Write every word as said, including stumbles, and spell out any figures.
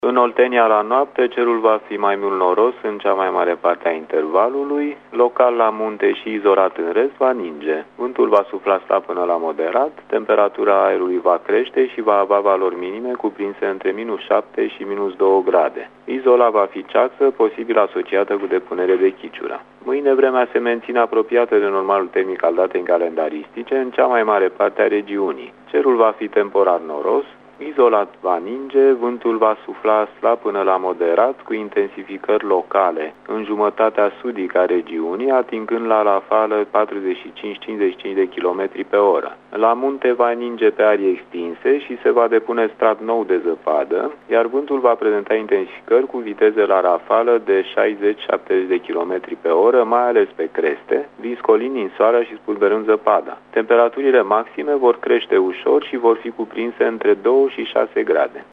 În Oltenia la noapte, cerul va fi mai mult noros în cea mai mare parte a intervalului, local la munte și izolat în rest va ninge. Vântul va sufla slab până la moderat, temperatura aerului va crește și va avea valori minime cuprinse între minus șapte și minus doi grade. Izola va fi ceață, posibil asociată cu depunere de chiciură. Mâine vremea se menține apropiată de normalul termic al datei calendaristice în cea mai mare parte a regiunii. Cerul va fi temporar noros, izolat va ninge, vântul va sufla slab până la moderat, cu intensificări locale în jumătatea sudică a regiunii, atingând la rafală patruzeci și cinci - cincizeci și cinci de kilometri pe oră. La munte va ninge pe arii extinse și se va depune strat nou de zăpadă, iar vântul va prezenta intensificări cu viteze la rafală de șaizeci - șaptezeci de kilometri pe oră, mai ales pe creste, viscolini în soară și spulberând zăpada. Temperaturile maxime vor crește ușor și vor fi cuprinse între două și șase grade.